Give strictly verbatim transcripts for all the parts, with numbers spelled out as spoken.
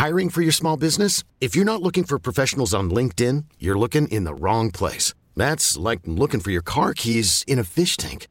Hiring for your small business? If you're not looking for professionals on LinkedIn, you're looking in the wrong place. That's like looking for your car keys in a fish tank.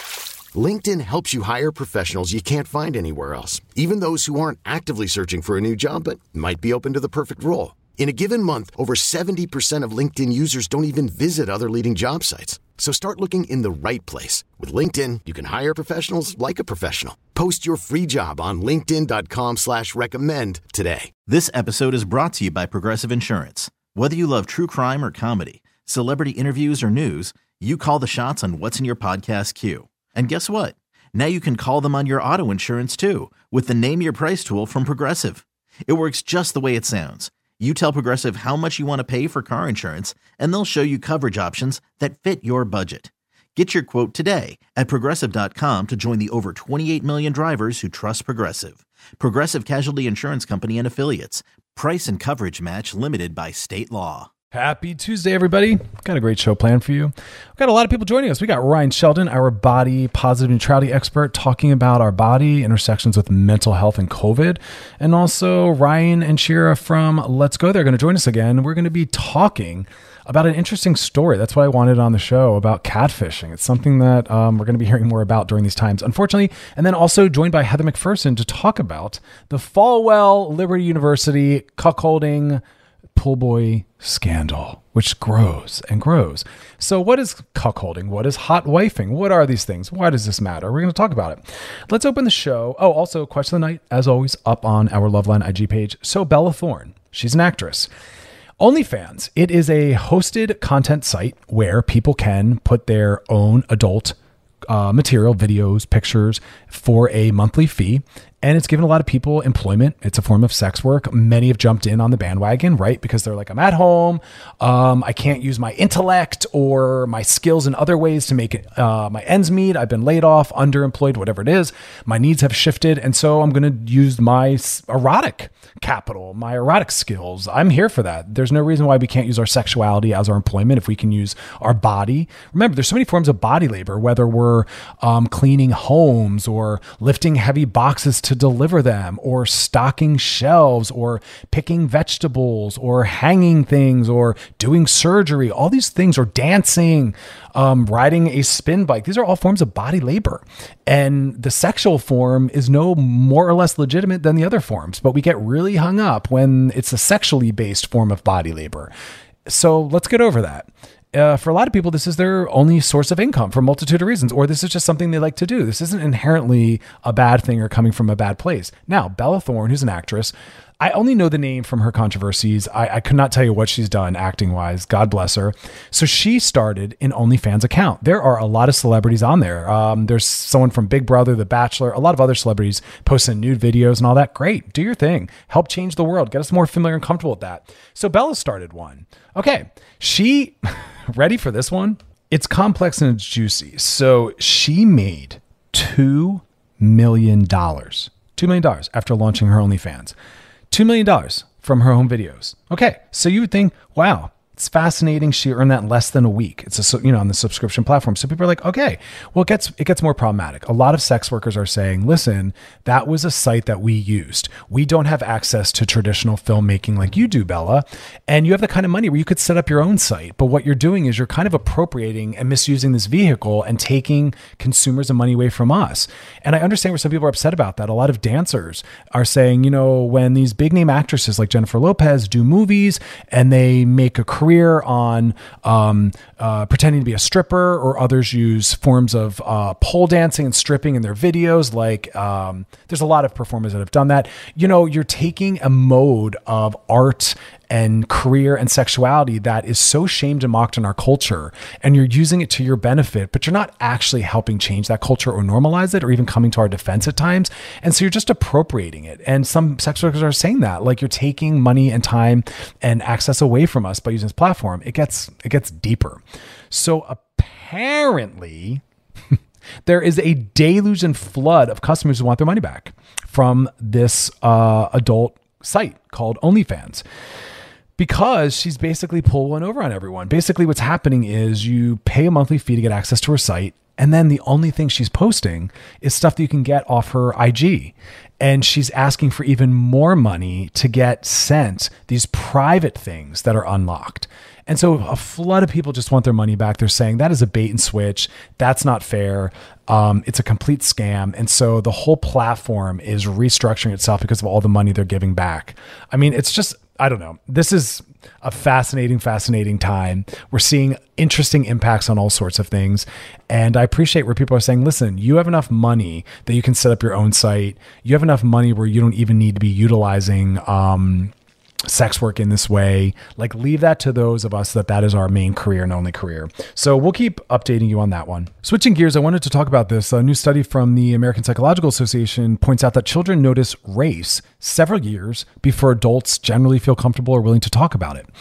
LinkedIn helps you hire professionals you can't find anywhere else, even those who aren't actively searching for a new job but might be open to the perfect role. In a given month, over seventy percent of LinkedIn users don't even visit other leading job sites. So start looking in the right place. With LinkedIn, you can hire professionals like a professional. Post your free job on linkedin dot com slash recommend today. This episode is brought to you by Progressive Insurance. Whether you love true crime or comedy, celebrity interviews or news, you call the shots on what's in your podcast queue. And guess what? Now you can call them on your auto insurance too with the Name Your Price tool from Progressive. It works just the way it sounds. You tell Progressive how much you want to pay for car insurance, and they'll show you coverage options that fit your budget. Get your quote today at progressive dot com to join the over twenty-eight million drivers who trust Progressive. Progressive Casualty Insurance Company and Affiliates. Price and coverage match limited by state law. Happy Tuesday, everybody. Got a great show planned for you. We've got a lot of people joining us. We got Ryan Sheldon, our body positive neutrality expert, talking about our body intersections with mental health and COVID. And also Ryan and Shira from Let's Go There are going to join us again. We're going to be talking about an interesting story. That's what I wanted on the show, about catfishing. It's something that um, we're going to be hearing more about during these times, unfortunately. And then also joined by Heather McPherson to talk about the Falwell Liberty University cuckolding pool boy scandal, which grows and grows. So what is cuckolding? What is hot wifing? What are these things? Why does this matter? We're going to talk about it. Let's open the show. Oh, also question of the night, as always, up on our Loveline I G page. So Bella Thorne, she's an actress. OnlyFans, it is a hosted content site where people can put their own adult uh, material, videos, pictures for a monthly fee. And it's given a lot of people employment. It's a form of sex work. Many have jumped in on the bandwagon, right? Because they're like, I'm at home. Um, I can't use my intellect or my skills in other ways to make it, uh, my ends meet. I've been laid off, underemployed, whatever it is. My needs have shifted. And so I'm going to use my erotic capital, my erotic skills. I'm here for that. There's no reason why we can't use our sexuality as our employment if we can use our body. Remember, there's so many forms of body labor, whether we're um, cleaning homes or lifting heavy boxes to to deliver them, or stocking shelves, or picking vegetables, or hanging things, or doing surgery, all these things, or dancing, um, riding a spin bike. These are all forms of body labor. And the sexual form is no more or less legitimate than the other forms, but we get really hung up when it's a sexually based form of body labor. So let's get over that. Uh, for a lot of people, this is their only source of income for a multitude of reasons, or this is just something they like to do. This isn't inherently a bad thing or coming from a bad place. Now, Bella Thorne, who's an actress, I only know the name from her controversies. I, I could not tell you what she's done acting wise. God bless her. So she started an OnlyFans account. There are a lot of celebrities on there. Um, there's someone from Big Brother, The Bachelor, a lot of other celebrities posting nude videos and all that. Great. Do your thing. Help change the world. Get us more familiar and comfortable with that. So Bella started one. Okay. She, ready for this one? It's complex and it's juicy. So she made two million dollars. two million dollars after launching her OnlyFans. two million dollars from her home videos. Okay, so you would think, wow, it's fascinating. She earned that in less than a week. It's a, you know, on the subscription platform. So people are like, okay, well, it gets, it gets more problematic. A lot of sex workers are saying, listen, that was a site that we used. We don't have access to traditional filmmaking like you do, Bella. And you have the kind of money where you could set up your own site. But what you're doing is you're kind of appropriating and misusing this vehicle and taking consumers and money away from us. And I understand where some people are upset about that. A lot of dancers are saying, you know, when these big name actresses like Jennifer Lopez do movies and they make a career on um, uh, pretending to be a stripper, or others use forms of uh, pole dancing and stripping in their videos. Like um, there's a lot of performers that have done that. You know, you're taking a mode of art and career and sexuality that is so shamed and mocked in our culture, and you're using it to your benefit, but you're not actually helping change that culture or normalize it or even coming to our defense at times. And so you're just appropriating it. And some sex workers are saying that, like, you're taking money and time and access away from us by using this platform. It gets, it gets deeper. So apparently there is a deluge and flood of customers who want their money back from this uh, adult site called OnlyFans, because she's basically pulled one over on everyone. Basically what's happening is you pay a monthly fee to get access to her site, And then the only thing she's posting is stuff that you can get off her I G. And she's asking for even more money to get sent these private things that are unlocked. And so a flood of people just want their money back. They're saying that is a bait and switch. That's not fair. Um, it's a complete scam. And so the whole platform is restructuring itself because of all the money they're giving back. I mean, it's just, I don't know. This is a fascinating, fascinating time. We're seeing interesting impacts on all sorts of things. And I appreciate where people are saying, listen, you have enough money that you can set up your own site. You have enough money where you don't even need to be utilizing um, sex work in this way. Like, leave that to those of us that that is our main career and only career. So we'll keep updating you on that one. Switching gears, I wanted to talk about this. A new study from the American Psychological Association points out that children notice race several years before adults generally feel comfortable or willing to talk about it.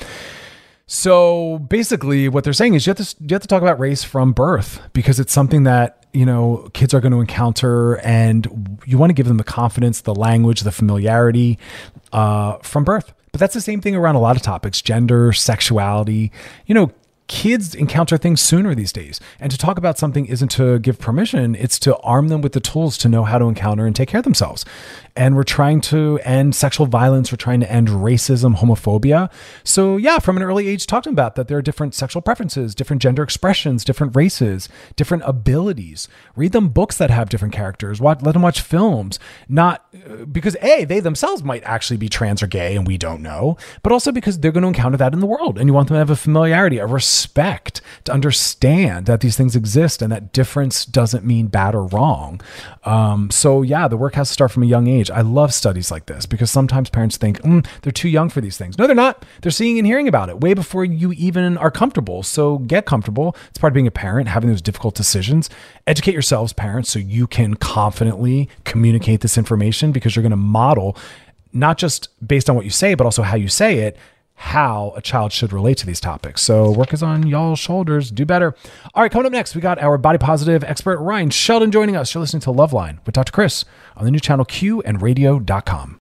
So basically what they're saying is you have to, you have to talk about race from birth, because it's something that, you know, kids are going to encounter, and you want to give them the confidence, the language, the familiarity uh, from birth. But that's the same thing around a lot of topics: gender, sexuality. You know, kids encounter things sooner these days. And to talk about something isn't to give permission, it's to arm them with the tools to know how to encounter and take care of themselves. And we're trying to end sexual violence. We're trying to end racism, homophobia. So yeah, from an early age, talk to them about that there are different sexual preferences, different gender expressions, different races, different abilities. Read them books that have different characters. Watch, let them watch films. Not because A, they themselves might actually be trans or gay and we don't know, but also because they're going to encounter that in the world. And you want them to have a familiarity, a respect, to understand that these things exist and that difference doesn't mean bad or wrong. Um, so yeah, the work has to start from a young age. I love studies like this because sometimes parents think mm, they're too young for these things. No, they're not. They're seeing and hearing about it way before you even are comfortable. So get comfortable. It's part of being a parent, having those difficult decisions. Educate yourselves, parents, so you can confidently communicate this information, because you're going to model not just based on what you say, but also how you say it, how a child should relate to these topics. So work is on y'all's shoulders. Do better. All right, coming up next, we got our body positive expert, Ryan Sheldon, joining us. You're listening to Loveline with Doctor Chris on the new channel Q and radio dot com.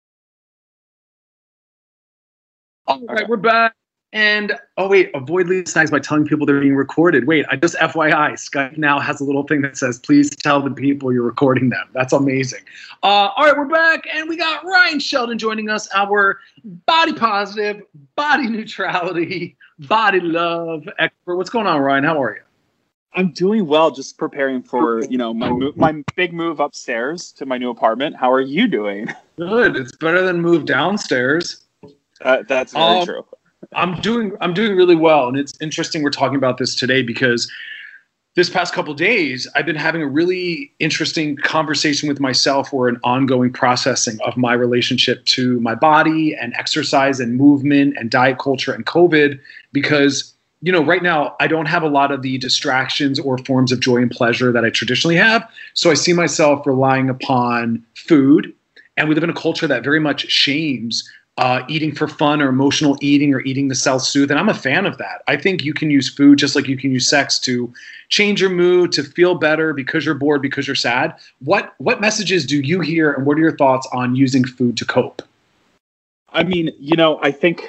All right, we're back. And, oh, wait, avoid leaving signs by telling people they're being recorded. Wait, I just F Y I, Skype now has a little thing that says, please tell the people you're recording them. That's amazing. Uh, all right, we're back, and we got Ryan Sheldon joining us, our body positive, body neutrality, body love expert. What's going on, Ryan? How are you? I'm doing well, just preparing for, you know, my mo- my big move upstairs to my new apartment. How are you doing? Good. It's better than move downstairs. Uh, that's very um, true. I'm doing I'm doing really well, and it's interesting we're talking about this today because this past couple of days I've been having a really interesting conversation with myself, or an ongoing processing of my relationship to my body and exercise and movement and diet culture and COVID, because you know right now I don't have a lot of the distractions or forms of joy and pleasure that I traditionally have. So I see myself relying upon food, and we live in a culture that very much shames Uh, eating for fun or emotional eating or eating to self-soothe. And I'm a fan of that. I think you can use food just like you can use sex to change your mood, to feel better because you're bored, because you're sad. What what messages do you hear, and what are your thoughts on using food to cope? I mean, you know, I think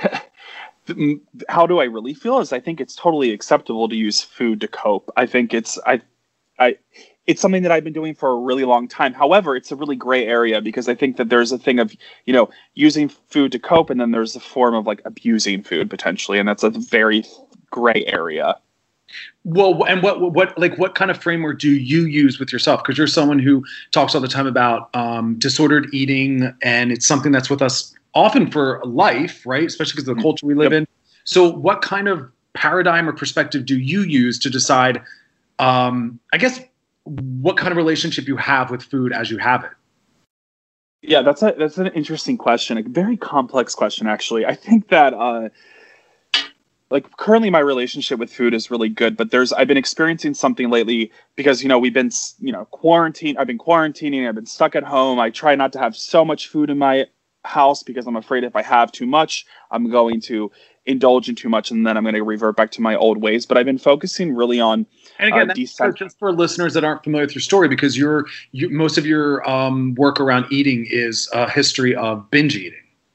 how do I really feel is I think it's totally acceptable to use food to cope. I think it's I I it's something that I've been doing for a really long time. However, it's a really gray area, because I think that there's a thing of, you know, using food to cope, and then there's a form of like abusing food potentially. And that's a very gray area. Well, and what, what, like, what kind of framework do you use with yourself? Because you're someone who talks all the time about um, disordered eating, and it's something that's with us often for life, right? Especially because of the culture we live yep. in. So what kind of paradigm or perspective do you use to decide, um, I guess, what kind of relationship you have with food as you have it? Yeah, that's a that's an interesting question. A very complex question, actually. I think that uh, like currently my relationship with food is really good, but there's I've been experiencing something lately because, you know, we've been, you know, quarantine. I've been quarantining. I've been stuck at home. I try not to have so much food in my house because I'm afraid if I have too much, I'm going to indulge in too much, and then I'm going to revert back to my old ways. But I've been focusing really on And again, uh, that's decent- just for listeners that aren't familiar with your story, because you're, you, most of your um, work around eating is a history of binge eating.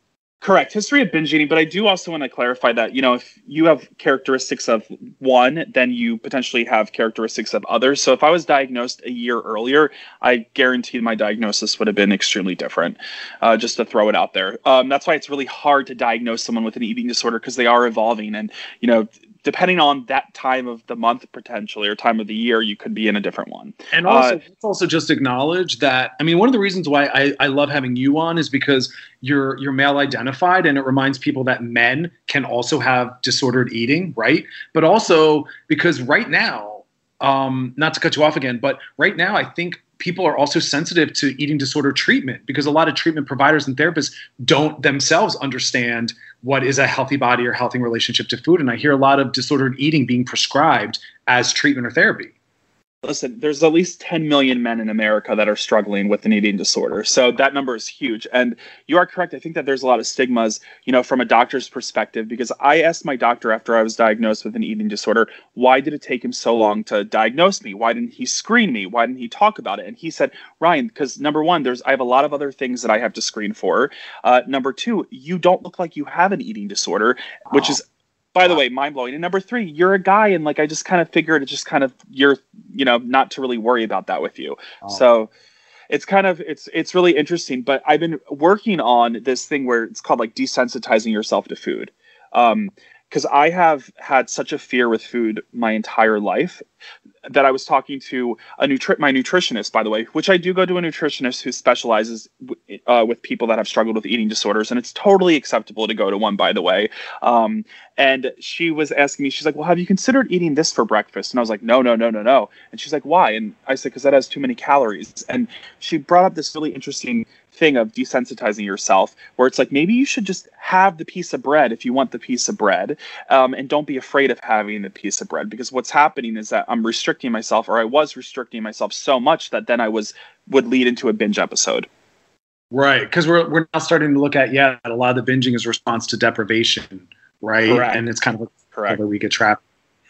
Correct. History of binge eating. But I do also want to clarify that, you know, if you have characteristics of one, then you potentially have characteristics of others. So if I was diagnosed a year earlier, I guarantee my diagnosis would have been extremely different, uh, just to throw it out there. Um, that's why it's really hard to diagnose someone with an eating disorder, because they are evolving. And, you know, depending on that time of the month, potentially, or time of the year, you could be in a different one. And also, uh, let's also just acknowledge that, I mean, one of the reasons why I, I love having you on is because you're you're male identified, and it reminds people that men can also have disordered eating, right? But also because right now, um, not to cut you off again, but right now I think people are also sensitive to eating disorder treatment, because a lot of treatment providers and therapists don't themselves understand what is a healthy body or healthy relationship to food. And I hear a lot of disordered eating being prescribed as treatment or therapy. Listen, there's at least ten million men in America that are struggling with an eating disorder. So that number is huge. And you are correct. I think that there's a lot of stigmas, you know, from a doctor's perspective, because I asked my doctor after I was diagnosed with an eating disorder, why did it take him so long to diagnose me? Why didn't he screen me? Why didn't he talk about it? And he said, Ryan, because number one, there's I have a lot of other things that I have to screen for. Uh, number two, you don't look like you have an eating disorder, which is, by the way, mind-blowing. And number three, you're a guy, and like I just kind of figured it just kind of you're, you know, not to really worry about that with you. Oh. So it's kind of it's it's really interesting. But I've been working on this thing where it's called like desensitizing yourself to food. Um, because I have had such a fear with food my entire life that I was talking to a nutri- my nutritionist, by the way, which I do go to a nutritionist who specializes w- uh, with people that have struggled with eating disorders. And it's totally acceptable to go to one, by the way. Um, and she was asking me, she's like, well, have you considered eating this for breakfast? And I was like, no, no, no, no, no. And she's like, why? And I said, because that has too many calories. And she brought up this really interesting thing of desensitizing yourself, where it's like, maybe you should just have the piece of bread if you want the piece of bread, um, and don't be afraid of having the piece of bread, because what's happening is that I'm restricting myself, or I was restricting myself so much that then I was would lead into a binge episode. Right, because we're we're now starting to look at yeah, a lot of the binging is a response to deprivation, right? Correct. And it's kind of like correct where we get trapped.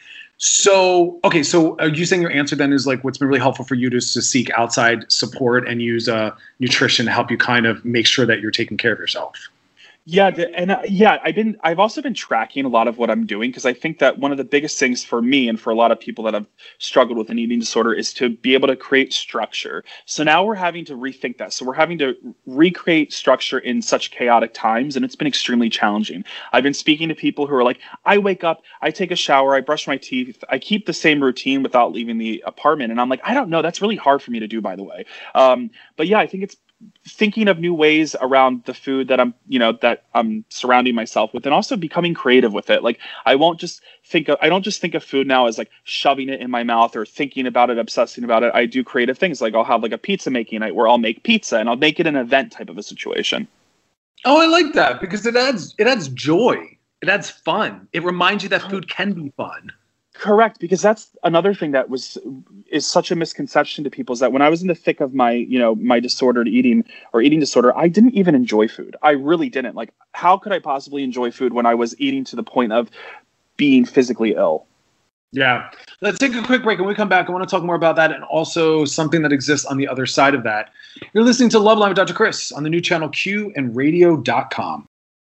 So, okay, so are you saying your answer then is like what's been really helpful for you is to seek outside support and use uh, nutrition to help you kind of make sure that you're taking care of yourself? Yeah, and uh, yeah, I've been I've also been tracking a lot of what I'm doing, because I think that one of the biggest things for me and for a lot of people that have struggled with an eating disorder is to be able to create structure. So now we're having to rethink that. So we're having to recreate structure in such chaotic times, and it's been extremely challenging. I've been speaking to people who are like, I wake up, I take a shower, I brush my teeth, I keep the same routine without leaving the apartment, and I'm like, I don't know, that's really hard for me to do, by the way. Um, but yeah, I think it's thinking of new ways around the food that I'm, you know, that I'm surrounding myself with, and also becoming creative with it. Like I won't just think of, I don't just think of food now as like shoving it in my mouth or thinking about it, obsessing about it. I do creative things. Like I'll have like a pizza making night where I'll make pizza, and I'll make it an event type of a situation. Oh, I like that, because it adds, it adds joy. It adds fun. It reminds you that food can be fun. Correct, because that's another thing that was is such a misconception to people, is that when I was in the thick of my, you know, my disordered eating or eating disorder, I didn't even enjoy food. I really didn't. Like, how could I possibly enjoy food when I was eating to the point of being physically ill? Yeah. Let's take a quick break. When we come back, I want to talk more about that, and also something that exists on the other side of that. You're listening to Love Line with Doctor Chris on the new channel Q and radio dot com.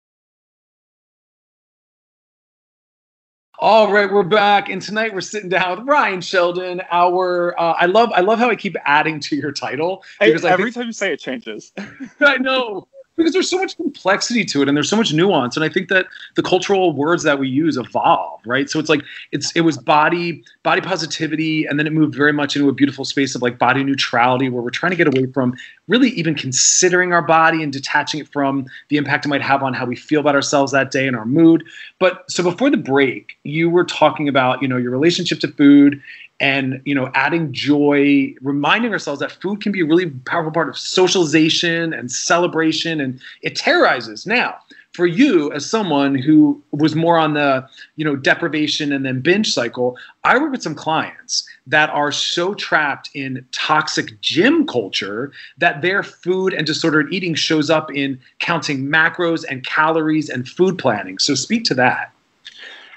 All right, we're back, and tonight we're sitting down with Ryan Sheldon. Our uh, I love I love how I keep adding to your title, because I, every think, time you say it changes. I know, because there's so much complexity to it, and there's so much nuance, and I think that the cultural words that we use evolve, right? So it's like it's it was body body positivity, and then it moved very much into a beautiful space of like body neutrality, where we're trying to get away from really even considering our body and detaching it from the impact it might have on how we feel about ourselves that day and our mood. But so before the break, you were talking about, you know, your relationship to food and, you know, adding joy, reminding ourselves that food can be a really powerful part of socialization and celebration, and it terrorizes. Now, for you as someone who was more on the, you know, deprivation and then binge cycle, I work with some clients that are so trapped in toxic gym culture that their food and disordered eating shows up in counting macros and calories and food planning. So speak to that.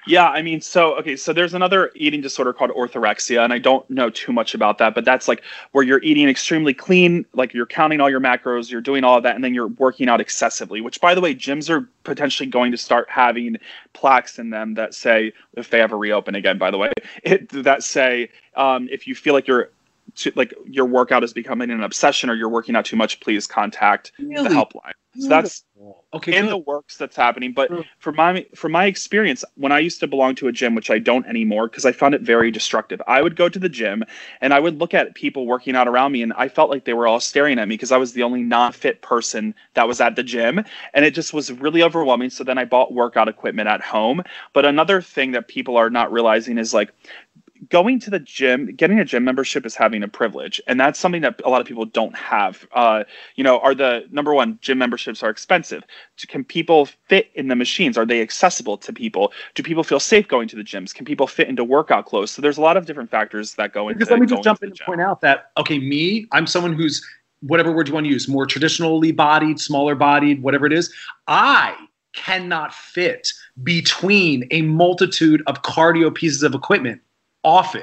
Yeah, I mean, so, okay, so there's another eating disorder called orthorexia, and I don't know too much about that, but that's like where you're eating extremely clean, like you're counting all your macros, you're doing all of that, and then you're working out excessively, which, by the way, gyms are potentially going to start having plaques in them that say, if they ever reopen again, by the way, it, that say, um, if you feel like you're to, like your workout is becoming an obsession or you're working out too much, please contact really? the helpline. So that's okay, in good. the works that's happening. But mm. for my for my experience, when I used to belong to a gym, which I don't anymore because I found it very destructive, I would go to the gym and I would look at people working out around me and I felt like they were all staring at me because I was the only non-fit person that was at the gym. And it just was really overwhelming. So then I bought workout equipment at home. But another thing that people are not realizing is like, going to the gym, getting a gym membership is having a privilege. And that's something that a lot of people don't have. Uh, you know, are the number one, gym memberships are expensive. Can people fit in the machines? Are they accessible to people? Do people feel safe going to the gyms? Can people fit into workout clothes? So there's a lot of different factors that go into. Because let me just jump in and point out that, okay, me, I'm someone who's, whatever word you want to use, more traditionally bodied, smaller bodied, whatever it is. I cannot fit between a multitude of cardio pieces of equipment. Often,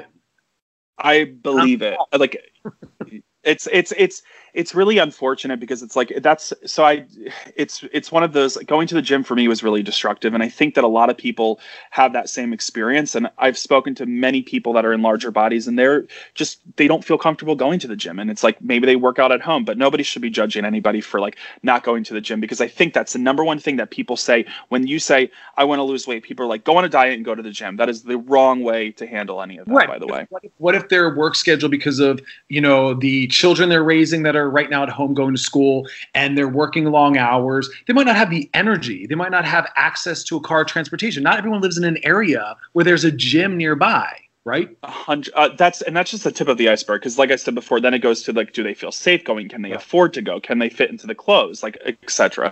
I believe it. Like, it's it's it's it's really unfortunate because it's like that's so I it's it's one of those going to the gym for me was really destructive, and I think that a lot of people have that same experience. And I've spoken to many people that are in larger bodies, and they're just they don't feel comfortable going to the gym, and it's like maybe they work out at home, but nobody should be judging anybody for like not going to the gym because I think that's the number one thing that people say when you say I want to lose weight. People are like, go on a diet and go to the gym. That is the wrong way to handle any of that. Right. By the way, what if, what if their work schedule because of you know the children they're raising that are right now at home going to school and they're working long hours, they might not have the energy. They might not have access to a car transportation. Not everyone lives in an area where there's a gym nearby, right? A hundred, uh, that's and that's just the tip of the iceberg. Because like I said before, then it goes to like, do they feel safe going? Can they yeah. afford to go? Can they fit into the clothes? Like, et cetera.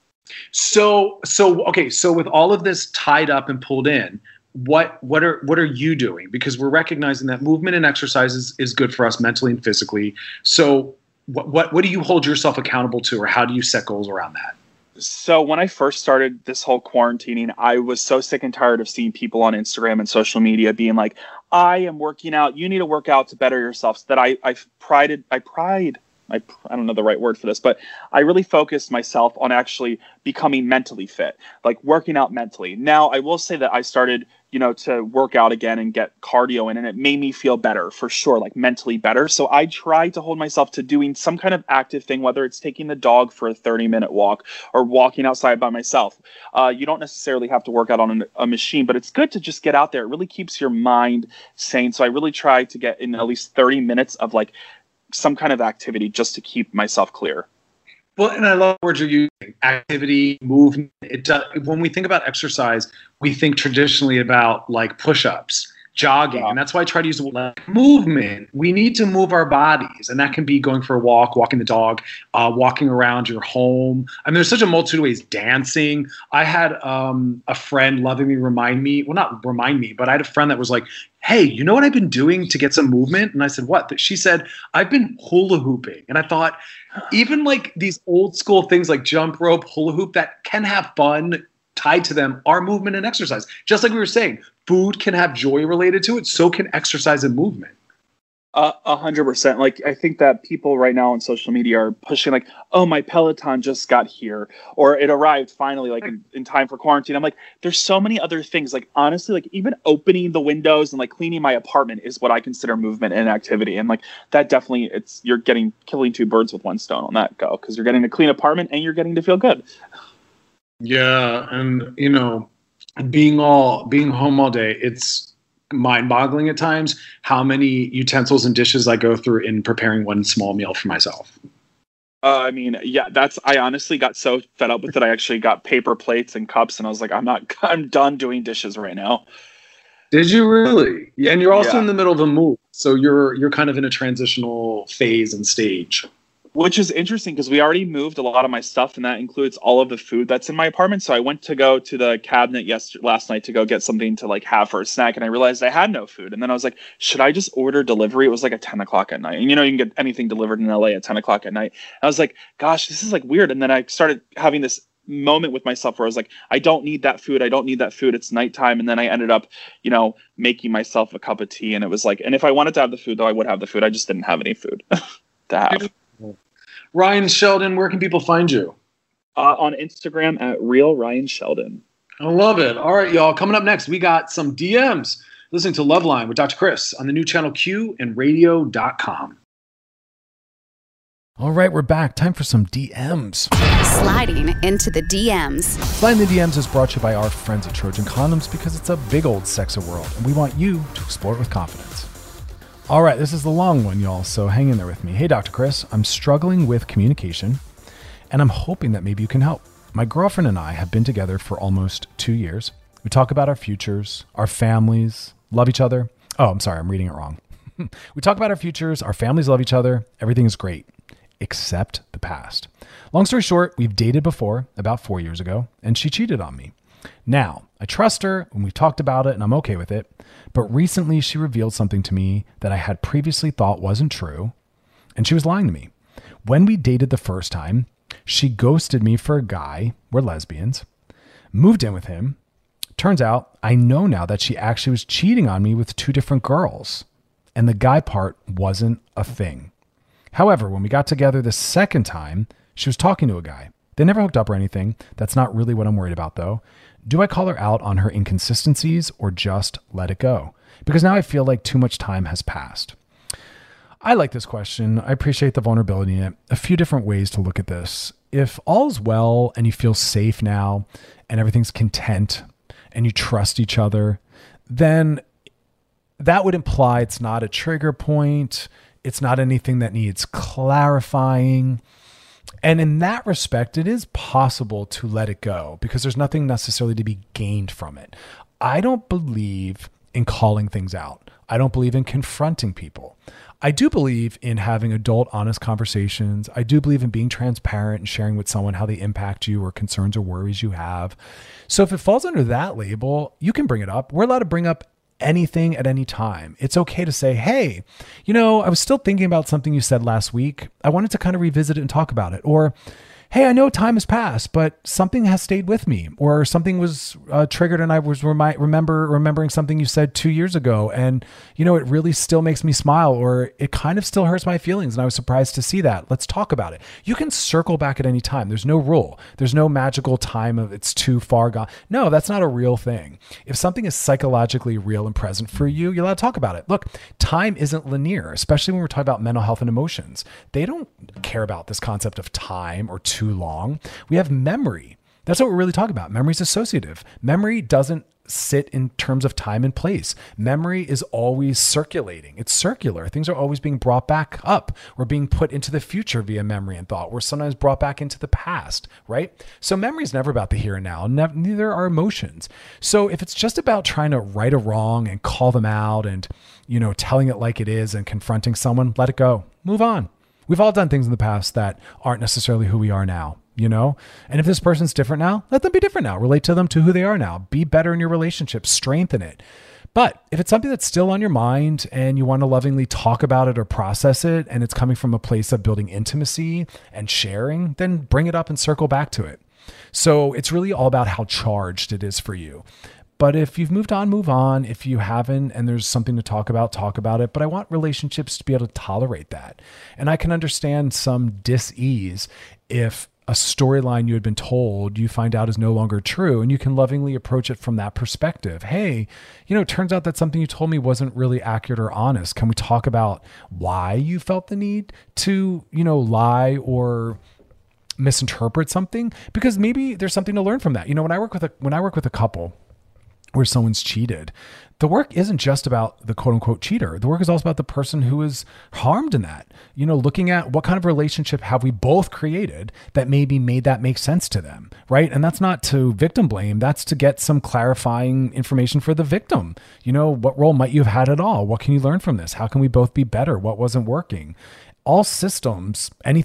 So, so okay. So with all of this tied up and pulled in, what what are what are you doing? Because we're recognizing that movement and exercise is, is good for us mentally and physically. So what, what what do you hold yourself accountable to, or how do you set goals around that? So when I first started this whole quarantining, I was so sick and tired of seeing people on Instagram and social media being like, I am working out. You need to work out to better yourself. So that I I prided I pride. I, I don't know the right word for this, but I really focused myself on actually becoming mentally fit, like working out mentally. Now, I will say that I started, you know, to work out again and get cardio in, and it made me feel better for sure, like mentally better. So I try to hold myself to doing some kind of active thing, whether it's taking the dog for a thirty minute walk or walking outside by myself. Uh, you don't necessarily have to work out on a, a machine, but it's good to just get out there. It really keeps your mind sane. So I really try to get in at least thirty minutes of like some kind of activity just to keep myself clear. Well, and I love the words you're using, activity, movement. It does, when we think about exercise, we think traditionally about like push-ups, jogging, yeah. and that's why I try to use the word like movement. We need to move our bodies, and that can be going for a walk, walking the dog, uh, walking around your home. I mean, there's such a multitude of ways. Dancing. I had um, a friend lovingly remind me, well, not remind me, but I had a friend that was like, hey, you know what I've been doing to get some movement? And I said, what? She said, I've been hula hooping. And I thought, even like these old school things like jump rope, hula hoop that can have fun tied to them are movement and exercise. Just like we were saying, food can have joy related to it. So can exercise and movement. A uh, hundred percent. Like, I think that people right now on social media are pushing like, oh, my Peloton just got here, or it arrived finally, like in, in time for quarantine. I'm like, there's so many other things. Like, honestly, like even opening the windows and like cleaning my apartment is what I consider movement and activity. And like that definitely, it's, you're getting, killing two birds with one stone on that go. Cause you're getting a clean apartment and you're getting to feel good. Yeah. And you know, being all, being home all day, it's mind-boggling at times how many utensils and dishes I go through in preparing one small meal for myself. Uh, I mean, yeah, that's, I honestly got so fed up with it. I actually got paper plates and cups and I was like, I'm not, I'm done doing dishes right now. Did you really? Yeah. And you're also yeah. in the middle of a move. So you're, you're kind of in a transitional phase and stage. Which is interesting because we already moved a lot of my stuff, and that includes all of the food that's in my apartment. So I went to go to the cabinet yesterday, last night to go get something to like have for a snack, and I realized I had no food. And then I was like, should I just order delivery? It was like at ten o'clock at night. And you know, you can get anything delivered in L A at ten o'clock at night. And I was like, gosh, this is like weird. And then I started having this moment with myself where I was like, I don't need that food. I don't need that food. It's nighttime. And then I ended up, you know, making myself a cup of tea. And it was like, and if I wanted to have the food, though, I would have the food. I just didn't have any food to have. Ryan Sheldon, where can people find you? Uh, on Instagram at Real Ryan Sheldon. I love it. All right, y'all. Coming up next, we got some D Ms. Listening to Loveline with Doctor Chris on the new channel Q and radio dot com. All right, we're back. Time for some D Ms. Sliding into the D Ms. Sliding the D Ms is brought to you by our friends at Trojan Condoms because it's a big old sexy world, and we want you to explore it with confidence. All right, this is the long one, y'all, so hang in there with me. Hey, Doctor Chris, I'm struggling with communication, and I'm hoping that maybe you can help. My girlfriend and I have been together for almost two years. We talk about our futures, our families, love each other. Oh, I'm sorry, I'm reading it wrong. We talk about our futures, our families love each other, everything is great. Except the past. Long story short, we've dated before about four years ago, and she cheated on me. Now, I trust her and we've talked about it and I'm okay with it, but recently she revealed something to me that I had previously thought wasn't true, and she was lying to me. When we dated the first time, she ghosted me for a guy, we're lesbians, moved in with him. Turns out, I know now that she actually was cheating on me with two different girls, and the guy part wasn't a thing. However, when we got together the second time, she was talking to a guy. They never hooked up or anything. That's not really what I'm worried about, though. Do I call her out on her inconsistencies or just let it go? Because now I feel like too much time has passed. I like this question. I appreciate the vulnerability in it. A few different ways to look at this. If all's well and you feel safe now and everything's content and you trust each other, then that would imply it's not a trigger point. It's not anything that needs clarifying. And in that respect, it is possible to let it go because there's nothing necessarily to be gained from it. I don't believe in calling things out. I don't believe in confronting people. I do believe in having adult, honest conversations. I do believe in being transparent and sharing with someone how they impact you or concerns or worries you have. So if it falls under that label, you can bring it up. We're allowed to bring up anything at any time. It's okay to say, hey, you know, I was still thinking about something you said last week. I wanted to kind of revisit it and talk about it. Or, hey, I know time has passed, but something has stayed with me, or something was uh, triggered and I was remi- remember remembering something you said two years ago. And, you know, it really still makes me smile, or it kind of still hurts my feelings. And I was surprised to see that. Let's talk about it. You can circle back at any time. There's no rule. There's no magical time of it's too far gone. No, that's not a real thing. If something is psychologically real and present for you, you're allowed to talk about it. Look, time isn't linear, especially when we're talking about mental health and emotions. They don't care about this concept of time or too long. We have memory. That's what we're really talking about. Memory is associative. Memory doesn't sit in terms of time and place. Memory is always circulating. It's circular. Things are always being brought back up or being put into the future via memory and thought. We're sometimes brought back into the past, right? So memory is never about the here and now. Ne- neither are emotions. So if it's just about trying to right a wrong and call them out and, you know, telling it like it is and confronting someone, let it go. Move on. We've all done things in the past that aren't necessarily who we are now, you know? And if this person's different now, let them be different now. Relate to them to who they are now. Be better in your relationship. Strengthen it. But if it's something that's still on your mind and you want to lovingly talk about it or process it, and it's coming from a place of building intimacy and sharing, then bring it up and circle back to it. So it's really all about how charged it is for you. But if you've moved on, move on. If you haven't and there's something to talk about, talk about it. But I want relationships to be able to tolerate that. And I can understand some dis-ease if a storyline you had been told you find out is no longer true, and you can lovingly approach it from that perspective. Hey, you know, it turns out that something you told me wasn't really accurate or honest. Can we talk about why you felt the need to, you know, lie or misinterpret something? Because maybe there's something to learn from that. You know, when I work with a when I work with a couple where someone's cheated, the work isn't just about the quote unquote cheater. The work is also about the person who is harmed in that. You know, looking at what kind of relationship have we both created that maybe made that make sense to them, right? And that's not to victim blame. That's to get some clarifying information for the victim. You know, what role might you have had at all? What can you learn from this? How can we both be better? What wasn't working? All systems, anything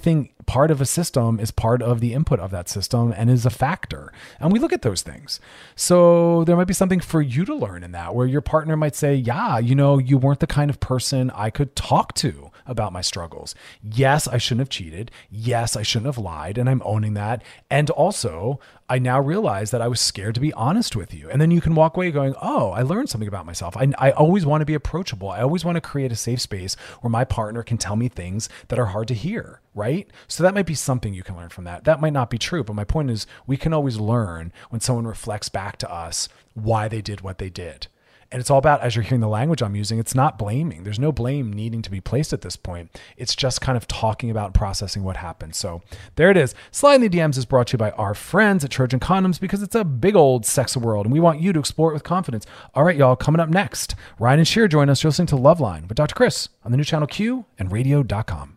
part of a system is part of the input of that system and is a factor. And we look at those things. So there might be something for you to learn in that, where your partner might say, yeah, you know, you weren't the kind of person I could talk to about my struggles. Yes, I shouldn't have cheated. Yes, I shouldn't have lied. And I'm owning that. And also, I now realize that I was scared to be honest with you. And then you can walk away going, oh, I learned something about myself. I, I always want to be approachable. I always want to create a safe space where my partner can tell me things that are hard to hear, right? So that might be something you can learn from that. That might not be true, but my point is we can always learn when someone reflects back to us why they did what they did. And it's all about, as you're hearing the language I'm using, it's not blaming. There's no blame needing to be placed at this point. It's just kind of talking about and processing what happened. So there it is. Slide in the D Ms is brought to you by our friends at Trojan Condoms, because it's a big old sex world and we want you to explore it with confidence. All right, y'all, coming up next, Ryan and Sheer join us. You're listening to Loveline with Doctor Chris on the new channel Q and radio dot com.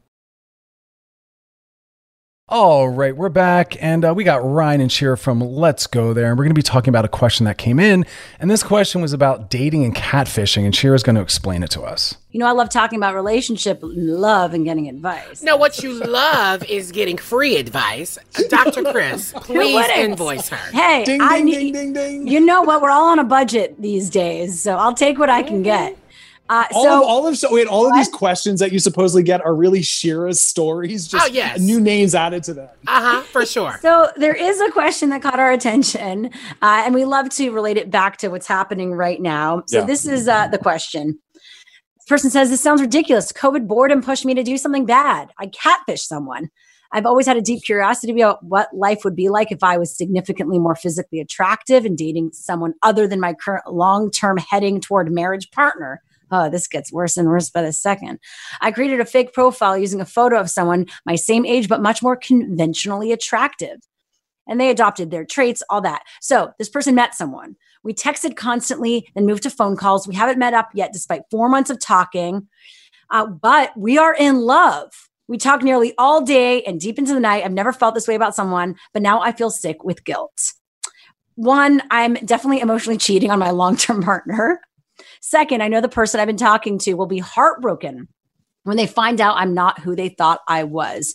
All right, we're back, and uh, we got Ryan and Sheer from Let's Go There, and we're going to be talking about a question that came in, and this question was about dating and catfishing, and Sheer is going to explain it to us. You know, I love talking about relationship, love, and getting advice. No, what you love is getting free advice. Doctor Chris, please invoice her. Hey, ding, I ding, need, ding, ding, ding. You know what? We're all on a budget these days, so I'll take what I can get. Uh, all so, of all of so wait, all what? of these questions that you supposedly get are really Shira's stories, just oh, yes. new names added to them. Uh-huh, for sure. So there is a question that caught our attention, uh, and we love to relate it back to what's happening right now. So Yeah. this is uh, the question. This person says, this sounds ridiculous. COVID boredom pushed me to do something bad. I catfished someone. I've always had a deep curiosity about what life would be like if I was significantly more physically attractive and dating someone other than my current long-term heading toward marriage partner. Oh, this gets worse and worse by the second. I created a fake profile using a photo of someone my same age, but much more conventionally attractive. And they adopted their traits, all that. So this person met someone. We texted constantly, then moved to phone calls. We haven't met up yet, despite four months of talking. Uh, but we are in love. We talk nearly all day and deep into the night. I've never felt this way about someone, but now I feel sick with guilt. One, I'm definitely emotionally cheating on my long-term partner. Second, I know the person I've been talking to will be heartbroken when they find out I'm not who they thought I was.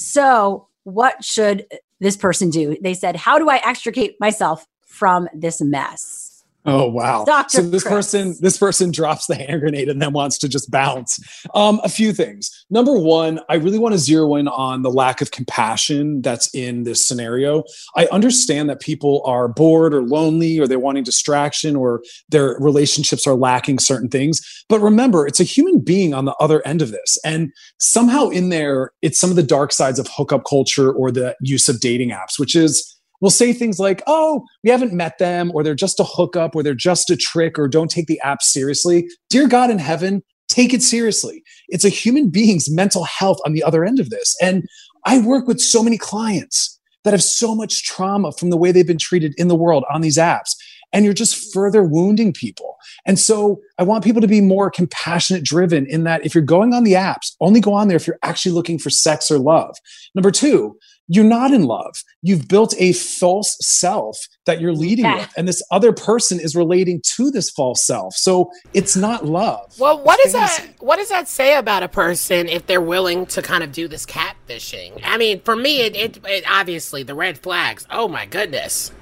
So what should this person do? They said, how do I extricate myself from this mess? Oh, wow. Doctor So this Chris. person, this person drops the hand grenade and then wants to just bounce. Um, a few things. Number one, I really want to zero in on the lack of compassion that's in this scenario. I understand that people are bored or lonely, or they're wanting distraction, or their relationships are lacking certain things. But remember, it's a human being on the other end of this. And somehow in there, it's some of the dark sides of hookup culture or the use of dating apps, which is, we'll say things like, oh, we haven't met them, or they're just a hookup, or they're just a trick, or don't take the app seriously. Dear God in heaven, take it seriously. It's a human being's mental health on the other end of this. And I work with so many clients that have so much trauma from the way they've been treated in the world on these apps. And you're just further wounding people. And so I want people to be more compassionate driven in that if you're going on the apps, only go on there if you're actually looking for sex or love. Number two, you're not in love. You've built a false self that you're leading Yeah. with. And this other person is relating to this false self. So it's not love. Well, what It's does that fantasy. what does that say about a person if they're willing to kind of do this catfishing? I mean, for me, it, it, it obviously the red flags. Oh my goodness.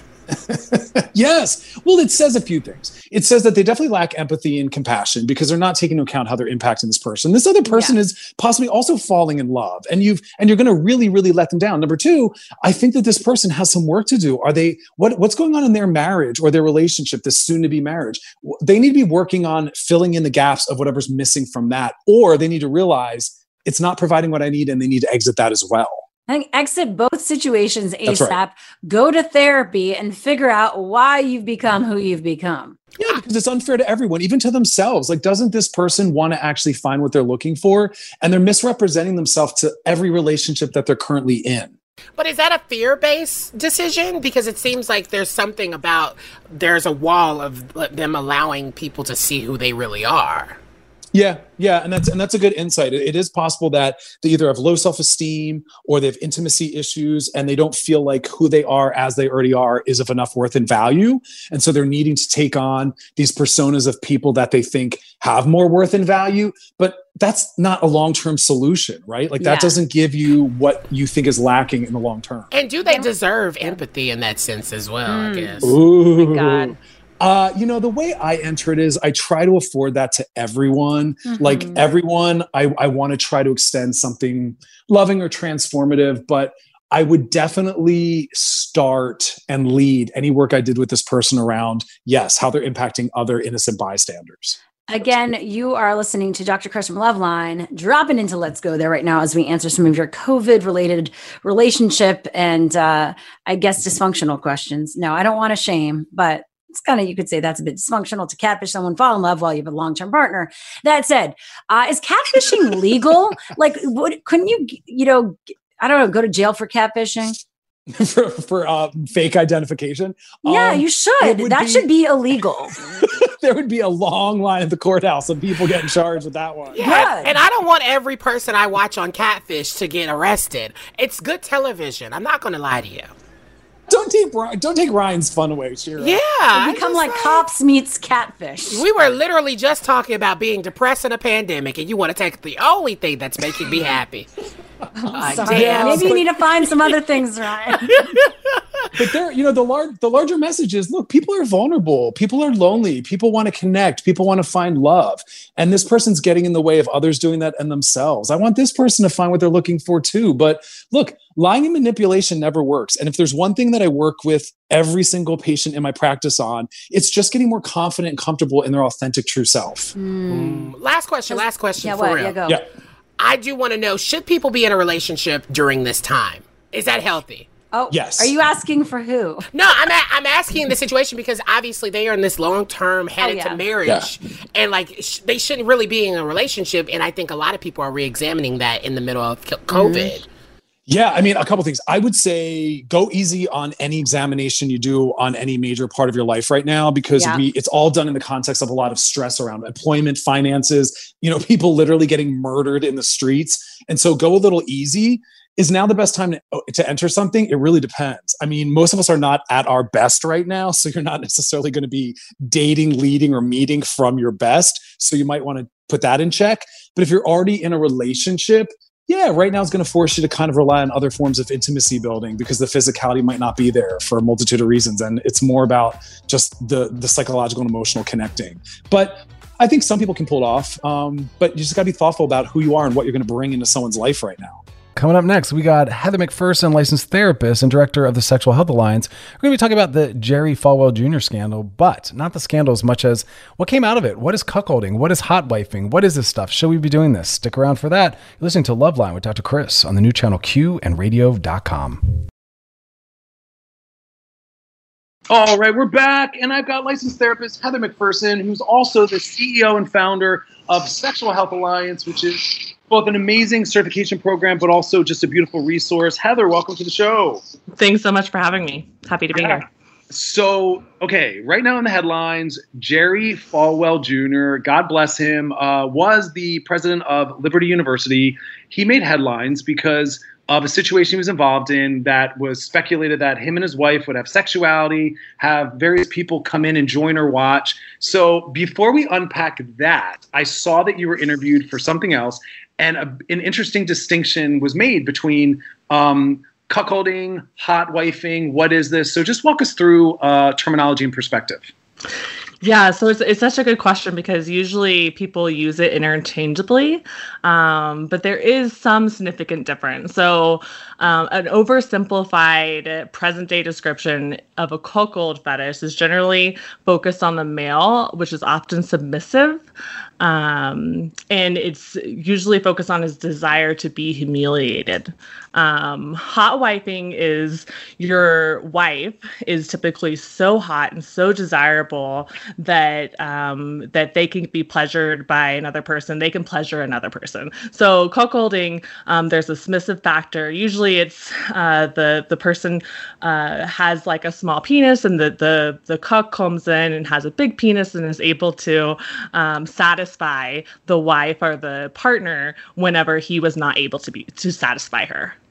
Yes. Well, it says a few things. It says that they definitely lack empathy and compassion because they're not taking into account how they're impacting this person. This other person Yeah. is possibly also falling in love, and you've and you're going to really, really let them down. Number two, I think that this person has some work to do. Are they what what's going on in their marriage or their relationship, this soon-to-be marriage? They need to be working on filling in the gaps of whatever's missing from that, or they need to realize it's not providing what I need, and they need to exit that as well. I think exit both situations That's ASAP, right. go to therapy and figure out why you've become who you've become. Yeah, because it's unfair to everyone, even to themselves. Like, doesn't this person want to actually find what they're looking for? And they're misrepresenting themselves to every relationship that they're currently in. But is that a fear-based decision? Because it seems like there's something about there's a wall of them allowing people to see who they really are. Yeah, yeah, and that's and that's a good insight. It, it is possible that they either have low self-esteem or they have intimacy issues, and they don't feel like who they are as they already are is of enough worth and value, and so they're needing to take on these personas of people that they think have more worth and value. But that's not a long-term solution, right? Like that Yeah. doesn't give you what you think is lacking in the long term. And do they deserve empathy in that sense as well, I guess? Ooh. God. Uh, you know, the way I enter it is I try to afford that to everyone. Mhm. Like everyone, I, I want to try to extend something loving or transformative, but I would definitely start and lead any work I did with this person around, yes, how they're impacting other innocent bystanders. Again, you are listening to Doctor Chris from Loveline, dropping into Let's Go There right now as we answer some of your COVID-related relationship and uh, I guess dysfunctional questions. No, I don't want to shame, but it's kind of, you could say that's a bit dysfunctional to catfish someone, fall in love while you have a long-term partner. That said, uh, is catfishing legal? Like, what, couldn't you, you know, I don't know, go to jail for catfishing? for for uh, fake identification. Yeah, Um, you it should. would That be- should be illegal. There would be a long line at the courthouse of people getting charged with that one. Yeah, Good. and I don't want every person I watch on Catfish to get arrested. It's good television. I'm not going to lie to you. Don't take Ry- don't take Ryan's fun away, Shira. Yeah. I Become just like cops meets catfish. We were literally just talking about being depressed in a pandemic, and you want to take the only thing that's making me happy. Like, Sorry. damn. Maybe you need to find some other things, Ryan. But there, you know, the large the larger message is, look, people are vulnerable, people are lonely, people want to connect, people want to find love, and this person's getting in the way of others doing that and themselves. I want this person to find what they're looking for too. But look, lying and manipulation never works. And if there's one thing that I work with every single patient in my practice on, it's just getting more confident and comfortable in their authentic true self. Mm. Last question, last question Yeah, for what? real. Yeah, go. Yeah. I do want to know, should people be in a relationship during this time? Is that healthy? Oh, Yes. Are you asking for who? No, I'm a- I'm asking the situation because obviously they are in this long term headed Oh, yeah. to marriage, and like sh- they shouldn't really be in a relationship. And I think a lot of people are re-examining that in the middle of c- COVID. Mm-hmm. Yeah, I mean, a couple things. I would say go easy on any examination you do on any major part of your life right now, because Yeah. we it's all done in the context of a lot of stress around employment, finances, you know, people literally getting murdered in the streets. And so go a little easy. Is now the best time to, to enter something? It really depends. I mean, most of us are not at our best right now, so you're not necessarily going to be dating, leading, or meeting from your best. So you might want to put that in check. But if you're already in a relationship, yeah, right now it's going to force you to kind of rely on other forms of intimacy building because the physicality might not be there for a multitude of reasons. And it's more about just the, the psychological and emotional connecting. But I think some people can pull it off. Um, but you just got to be thoughtful about who you are and what you're going to bring into someone's life right now. Coming up next, we got Heather McPherson, licensed therapist and director of the Sexual Health Alliance. We're going to be talking about the Jerry Falwell Junior scandal, but not the scandal as much as what came out of it. What is cuckolding? What is hot wifing? What is this stuff? Should we be doing this? Stick around for that. You're listening to Loveline with Doctor Chris on the new channel Q and radio dot com. All right, we're back, and I've got licensed therapist Heather McPherson, who's also the C E O and founder of Sexual Health Alliance, which is both an amazing certification program, but also just a beautiful resource. Heather, welcome to the show. Thanks so much for having me. Happy to be Yeah. here. So, okay, right now in the headlines, Jerry Falwell Junior, God bless him, uh, was the president of Liberty University. He made headlines because of a situation he was involved in that was speculated that him and his wife would have sexuality, have various people come in and join or watch. So before we unpack that, I saw that you were interviewed for something else, and a, an interesting distinction was made between um, cuckolding, hot wifing. What is this? So just walk us through uh, terminology and perspective. Yeah, so it's it's such a good question because usually people use it interchangeably, um, but there is some significant difference. So um, an oversimplified present-day description of a cuckold fetish is generally focused on the male, which is often submissive, um, and it's usually focused on his desire to be humiliated. Um, hot wifing is your wife is typically so hot and so desirable that um, that they can be pleasured by another person. They can pleasure another person. So cuckolding, um, there's a submissive factor. Usually, it's uh, the the person uh, has like a small penis, and the the the cuck comes in and has a big penis and is able to um, satisfy the wife or the partner whenever he was not able to be to satisfy her.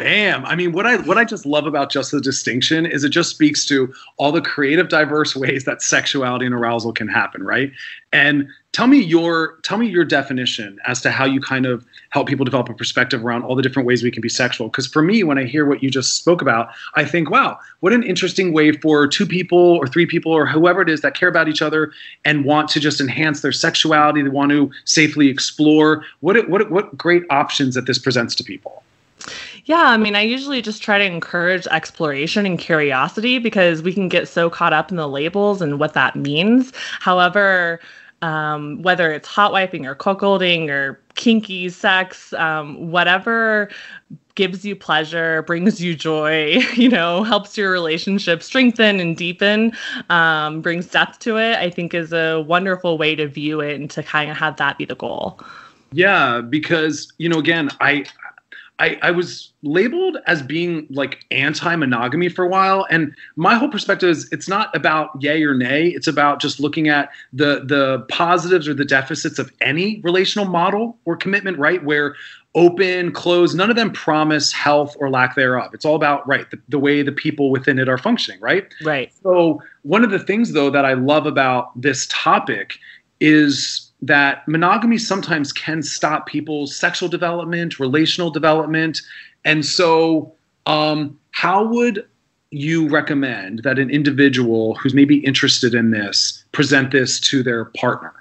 Bam. I mean, what I what I just love about just the distinction is it just speaks to all the creative, diverse ways that sexuality and arousal can happen, right? And tell me your tell me your definition as to how you kind of help people develop a perspective around all the different ways we can be sexual. Because for me, when I hear what you just spoke about, I think, wow, what an interesting way for two people or three people or whoever it is that care about each other and want to just enhance their sexuality, they want to safely explore. What what what great options that this presents to people. Yeah, I mean, I usually just try to encourage exploration and curiosity because we can get so caught up in the labels and what that means. However, um, whether it's hot wiping or cuckolding or kinky sex, um, whatever gives you pleasure, brings you joy, you know, helps your relationship strengthen and deepen, um, brings depth to it, I think is a wonderful way to view it and to kind of have that be the goal. Yeah, because, you know, again, I... I, I was labeled as being like anti-monogamy for a while. And my whole perspective is it's not about yay or nay. It's about just looking at the the positives or the deficits of any relational model or commitment, right? Where open, closed, none of them promise health or lack thereof. It's all about, right, the, the way the people within it are functioning, right? Right. So one of the things, though, that I love about this topic is that monogamy sometimes can stop people's sexual development, relational development. And so um, how would you recommend that an individual who's maybe interested in this present this to their partner?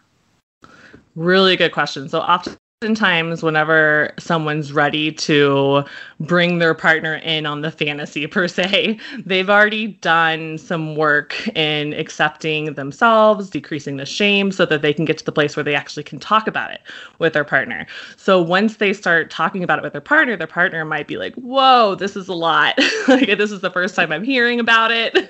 Really good question. So often Oftentimes, whenever someone's ready to bring their partner in on the fantasy per se, they've already done some work in accepting themselves, decreasing the shame so that they can get to the place where they actually can talk about it with their partner. So once they start talking about it with their partner, their partner might be like, whoa, this is a lot. Like, this is the first time I'm hearing about it.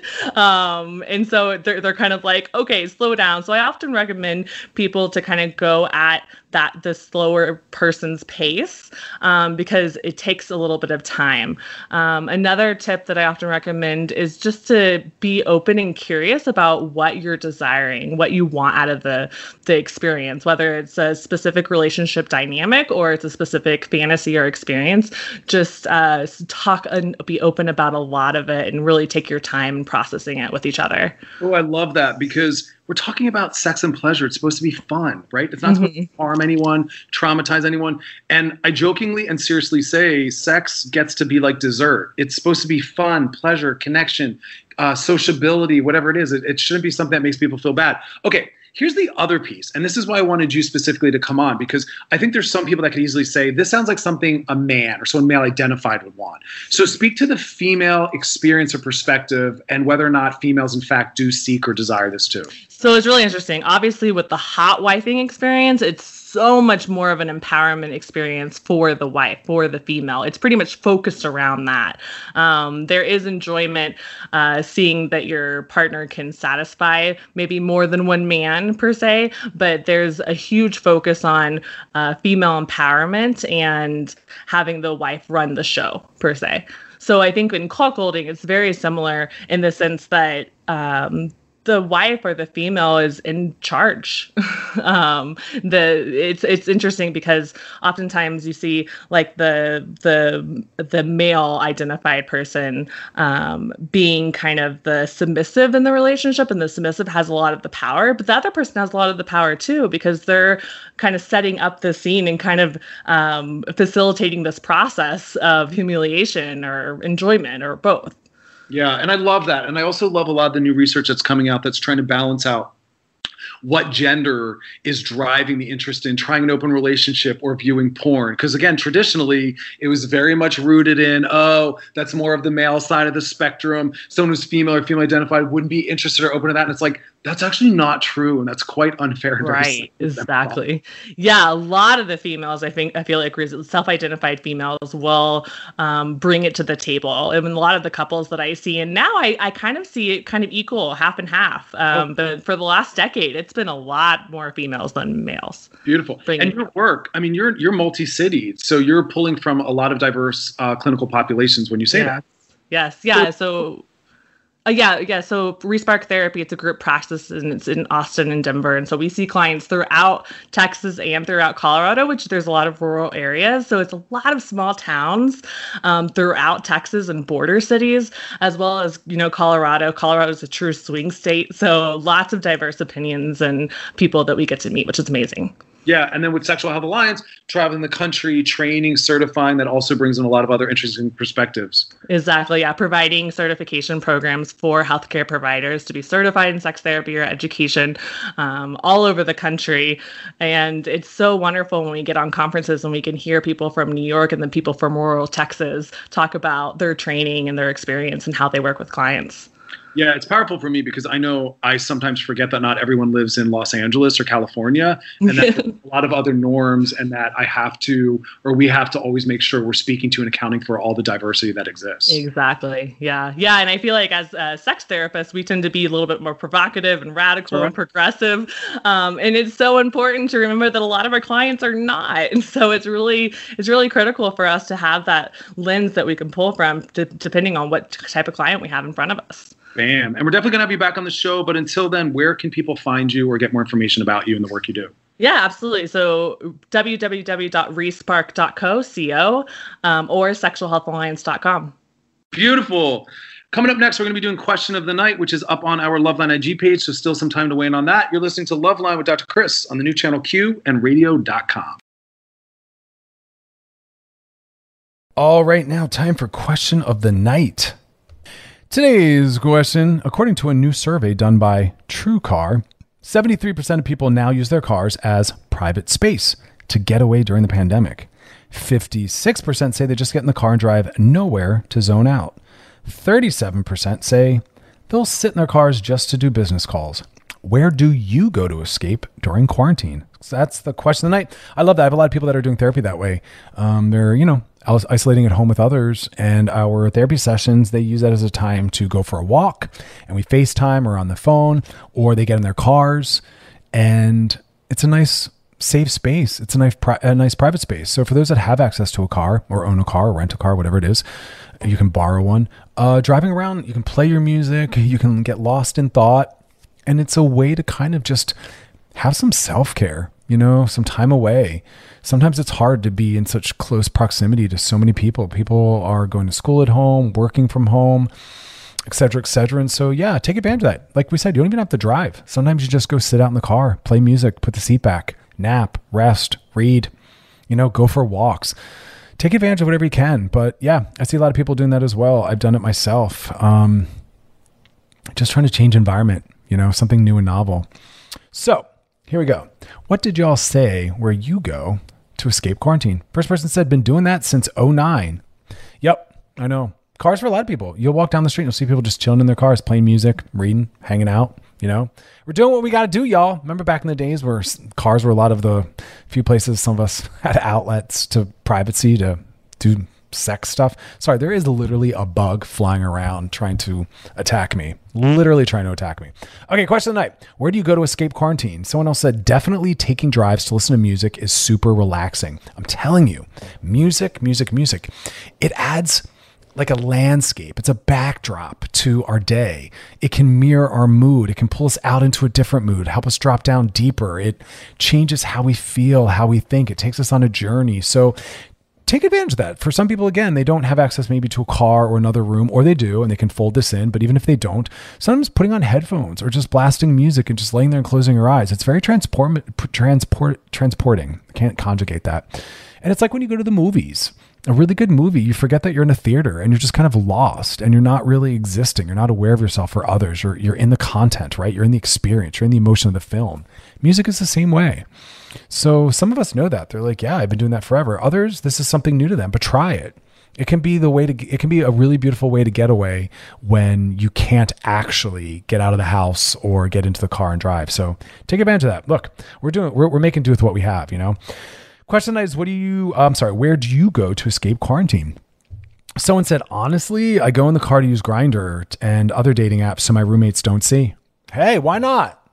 Um, and so they're, they're kind of like, okay, slow down. So I often recommend people to kind of go at that the slower person's pace um, because it takes a little bit of time. Um, another tip that I often recommend is just to be open and curious about what you're desiring, what you want out of the, the experience, whether it's a specific relationship dynamic or it's a specific fantasy or experience. Just uh, talk and be open about a lot of it and really take your time in processing it with each other. Oh, I love that because we're talking about sex and pleasure. It's supposed to be fun, right? It's not mm-hmm. supposed to harm anyone, traumatize anyone. And I jokingly and seriously say sex gets to be like dessert. It's supposed to be fun, pleasure, connection, uh, sociability, whatever it is. It, it shouldn't be something that makes people feel bad. Okay, here's the other piece. And this is why I wanted you specifically to come on, because I think there's some people that could easily say, this sounds like something a man or someone male identified would want. So speak to the female experience or perspective and whether or not females, in fact, do seek or desire this too. So it's really interesting. Obviously, with the hot wifing experience, it's so much more of an empowerment experience for the wife, for the female. It's pretty much focused around that. Um, there is enjoyment uh, seeing that your partner can satisfy maybe more than one man per se, but there's a huge focus on uh, female empowerment and having the wife run the show per se. So I think in cuckolding, it's very similar in the sense that um, the wife or the female is in charge. um, the it's it's interesting because oftentimes you see like the the the male identified person um, being kind of the submissive in the relationship, and the submissive has a lot of the power, but the other person has a lot of the power too because they're kind of setting up the scene and kind of um, facilitating this process of humiliation or enjoyment or both. Yeah, and I love that. And I also love a lot of the new research that's coming out that's trying to balance out what gender is driving the interest in trying an open relationship or viewing porn. Because again, traditionally, it was very much rooted in, oh, that's more of the male side of the spectrum. Someone who's female or female identified wouldn't be interested or open to that. And it's like, that's actually not true. And that's quite unfair. Right, exactly. Yeah, a lot of the females, I think, I feel like self-identified females will um, bring it to the table. I mean, a lot of the couples that I see, and now I, I kind of see it kind of equal, half and half. Um, oh. But for the last decade, it's been a lot more females than males. Beautiful. And your work, I mean, you're you're multi-city, so you're pulling from a lot of diverse uh, clinical populations when you say yes. that. Yes, yeah. So, Uh, yeah, yeah. So Respark Therapy, it's a group practice and it's in Austin and Denver. And so we see clients throughout Texas and throughout Colorado, which there's a lot of rural areas. So it's a lot of small towns um, throughout Texas and border cities, as well as, you know, Colorado. Colorado is a true swing state. So lots of diverse opinions and people that we get to meet, which is amazing. Yeah, and then with Sexual Health Alliance, traveling the country, training, certifying, that also brings in a lot of other interesting perspectives. Exactly, yeah. Providing certification programs for healthcare providers to be certified in sex therapy or education um, all over the country. And it's so wonderful when we get on conferences and we can hear people from New York and then people from rural Texas talk about their training and their experience and how they work with clients. Yeah, it's powerful for me because I know I sometimes forget that not everyone lives in Los Angeles or California, and that there's a lot of other norms, and that I have to, or we have to always make sure we're speaking to and accounting for all the diversity that exists. Exactly. Yeah. Yeah. And I feel like as uh, sex therapists, we tend to be a little bit more provocative and radical sure. and progressive. Um, and it's so important to remember that a lot of our clients are not. And so it's really, it's really critical for us to have that lens that we can pull from to, depending on what type of client we have in front of us. Bam. And we're definitely going to have you back on the show. But until then, where can people find you or get more information about you and the work you do? Yeah, absolutely. So w w w dot respark dot co um, or sexual health alliance dot com. Beautiful. Coming up next, we're going to be doing Question of the Night, which is up on our Loveline I G page. So still some time to weigh in on that. You're listening to Loveline with Doctor Chris on the new channel Q and radio dot com. All right, now time for Question of the Night. Today's question, according to a new survey done by TrueCar, seventy-three percent of people now use their cars as private space to get away during the pandemic. fifty-six percent say they just get in the car and drive nowhere to zone out. thirty-seven percent say they'll sit in their cars just to do business calls. Where do you go to escape during quarantine? So that's the question of the night. I love that. I have a lot of people that are doing therapy that way. Um, they're, you know, isolating at home with others, and our therapy sessions, they use that as a time to go for a walk, and we FaceTime or on the phone, or they get in their cars, and it's a nice safe space. It's a nice, a nice private space. So for those that have access to a car or own a car or rent a car, whatever it is, you can borrow one. Uh, driving around, you can play your music, you can get lost in thought, and it's a way to kind of just have some self-care, you know, some time away. Sometimes it's hard to be in such close proximity to so many people. People are going to school at home, working from home, et cetera, et cetera. And so, yeah, take advantage of that. Like we said, you don't even have to drive. Sometimes you just go sit out in the car, play music, put the seat back, nap, rest, read, you know, go for walks. Take advantage of whatever you can. But yeah, I see a lot of people doing that as well. I've done it myself. Um, just trying to change environment, you know, something new and novel. So here we go. What did y'all say where you go to escape quarantine? First person said, been doing that since oh nine. Yep, I know. Cars for a lot of people. You'll walk down the street and you'll see people just chilling in their cars, playing music, reading, hanging out, you know. We're doing what we got to do, y'all. Remember back in the days where cars were a lot of the few places some of us had outlets to privacy to do sex stuff. Sorry, there is literally a bug flying around trying to attack me. Literally trying to attack me. Okay, question of the night. Where do you go to escape quarantine? Someone else said, definitely taking drives to listen to music is super relaxing. I'm telling you, music, music, music. It adds like a landscape. It's a backdrop to our day. It can mirror our mood. It can pull us out into a different mood, help us drop down deeper. It changes how we feel, how we think. It takes us on a journey. So take advantage of that. For some people, again, they don't have access maybe to a car or another room, or they do, and they can fold this in. But even if they don't, sometimes putting on headphones or just blasting music and just laying there and closing your eyes, it's very transport, transport, transporting. I can't conjugate that. And it's like when you go to the movies, a really good movie, you forget that you're in a theater and you're just kind of lost and you're not really existing. You're not aware of yourself or others, or you're in the content, right? You're in the experience, you're in the emotion of the film. Music is the same way. So some of us know that. They're like, yeah, I've been doing that forever. Others, this is something new to them, but try it. It can be the way to, it can be a really beautiful way to get away when you can't actually get out of the house or get into the car and drive. So take advantage of that. Look, we're doing, we're, we're making do with what we have, you know? Question is, what do you, I'm sorry, where do you go to escape quarantine? Someone said, honestly, I go in the car to use Grindr and other dating apps so my roommates don't see. Hey, why not?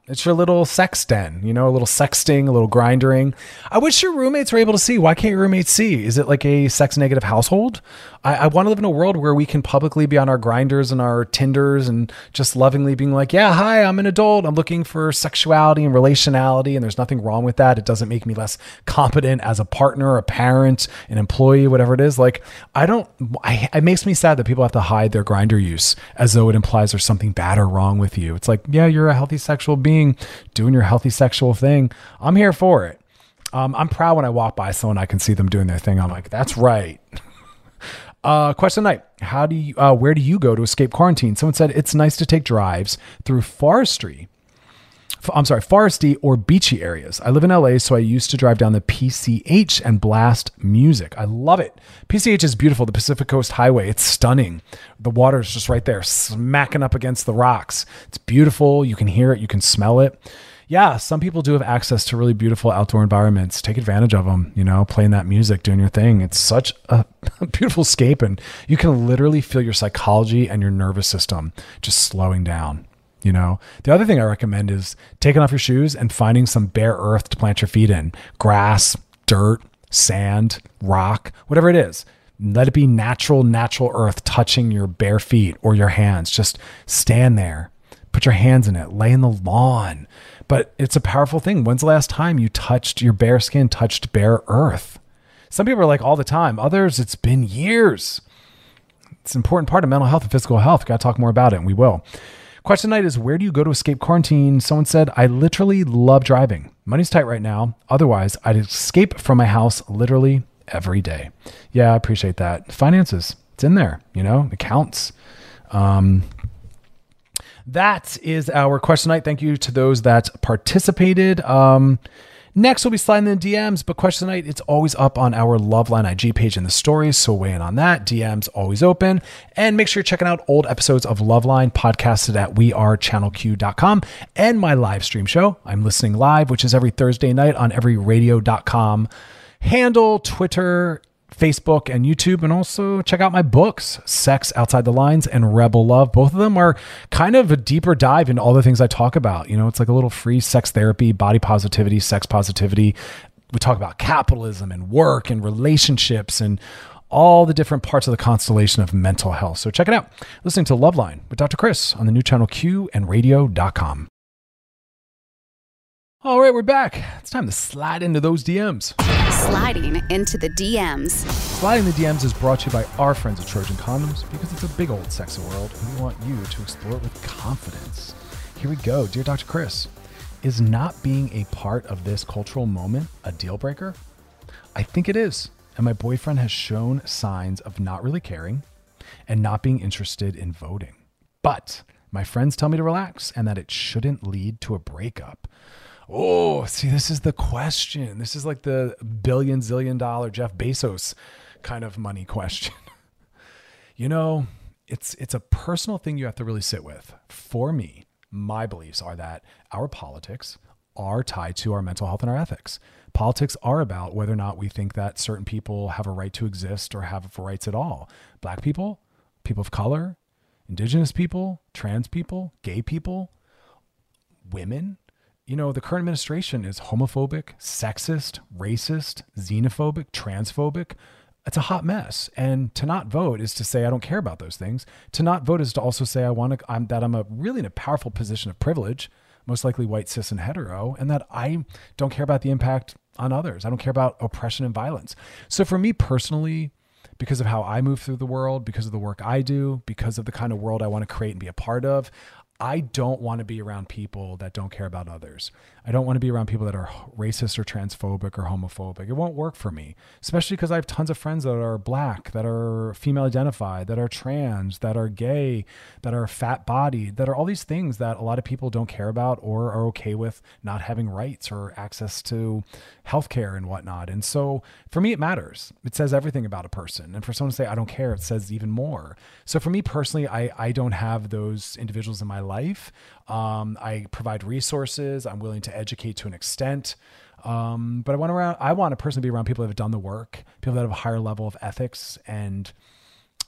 It's your little sex den, you know, a little sexting, a little grinding. I wish your roommates were able to see. Why can't your roommates see? Is it like a sex negative household? I, I want to live in a world where we can publicly be on our grinders and our Tinders and just lovingly being like, yeah, hi, I'm an adult. I'm looking for sexuality and relationality. And there's nothing wrong with that. It doesn't make me less competent as a partner, a parent, an employee, whatever it is. Like, I don't, I, it makes me sad that people have to hide their grinder use as though it implies there's something bad or wrong with you. It's like, yeah, you're a healthy sexual being doing your healthy sexual thing. I'm here for it. Um, I'm proud when I walk by someone, I can see them doing their thing. I'm like, that's right. uh, question of the night. How do you, uh, where do you go to escape quarantine? Someone said it's nice to take drives through forestry. I'm sorry, foresty or beachy areas. I live in L A, so I used to drive down the P C H and blast music. I love it. P C H is beautiful. The Pacific Coast Highway. It's stunning. The water is just right there, smacking up against the rocks. It's beautiful. You can hear it. You can smell it. Yeah, some people do have access to really beautiful outdoor environments. Take advantage of them, you know, playing that music, doing your thing. It's such a beautiful escape, and you can literally feel your psychology and your nervous system just slowing down. You know, the other thing I recommend is taking off your shoes and finding some bare earth to plant your feet in. Grass, dirt, sand, rock, whatever it is. Let it be natural, natural earth touching your bare feet or your hands. Just stand there, put your hands in it, lay in the lawn. But it's a powerful thing. When's the last time you touched your bare skin, touched bare earth? Some people are like all the time. Others, it's been years. It's an important part of mental health and physical health. Got to talk more about it, and we will. Question tonight is, where do you go to escape quarantine? Someone said, I literally love driving. Money's tight right now. Otherwise, I'd escape from my house literally every day. Yeah, I appreciate that. Finances, it's in there, you know, it counts. Um, that is our question tonight. Thank you to those that participated. Um, Next, we'll be sliding in the D Ms, but question tonight, it's always up on our Loveline I G page in the stories, so weigh in on that. D Ms always open. And make sure you're checking out old episodes of Loveline podcasted at we are channel q dot com and my live stream show, I'm Listening Live, which is every Thursday night on every radio dot com handle, Twitter, Facebook, and YouTube. And also check out my books, Sex Outside the Lines and Rebel Love. Both of them are kind of a deeper dive into all the things I talk about. You know, it's like a little free sex therapy, body positivity, sex positivity. We talk about capitalism and work and relationships and all the different parts of the constellation of mental health. So check it out. Listening to Loveline with Doctor Chris on the new channel Q and radio dot com. All right, we're back. It's time to slide into those D Ms. Sliding into the D Ms. Sliding the D Ms is brought to you by our friends at Trojan Condoms because it's a big old sexy world and we want you to explore it with confidence. Here we go. Dear Doctor Chris, is not being a part of this cultural moment a deal breaker? I think it is. And my boyfriend has shown signs of not really caring and not being interested in voting. But my friends tell me to relax and that it shouldn't lead to a breakup. Oh, see, this is the question. This is like the billion, zillion dollar Jeff Bezos kind of money question. You know, it's it's a personal thing you have to really sit with. For me, my beliefs are that our politics are tied to our mental health and our ethics. Politics are about whether or not we think that certain people have a right to exist or have rights at all. Black people, people of color, indigenous people, trans people, gay people, women. You know, the current administration is homophobic, sexist, racist, xenophobic, transphobic. It's a hot mess. And to not vote is to say, I don't care about those things. To not vote is to also say, I want to, I'm that I'm a really in a powerful position of privilege, most likely white, cis, and hetero, and that I don't care about the impact on others. I don't care about oppression and violence. So for me personally, because of how I move through the world, because of the work I do, because of the kind of world I want to create and be a part of, I don't want to be around people that don't care about others. I don't want to be around people that are racist or transphobic or homophobic. It won't work for me, especially because I have tons of friends that are black, that are female identified, that are trans, that are gay, that are fat bodied, that are all these things that a lot of people don't care about or are okay with not having rights or access to healthcare and whatnot. And so for me, it matters. It says everything about a person. And for someone to say, I don't care, it says even more. So for me personally, I, I don't have those individuals in my life. Um, I provide resources. I'm willing to educate to an extent. Um, but I want around, I want a person to be around people that have done the work, people that have a higher level of ethics and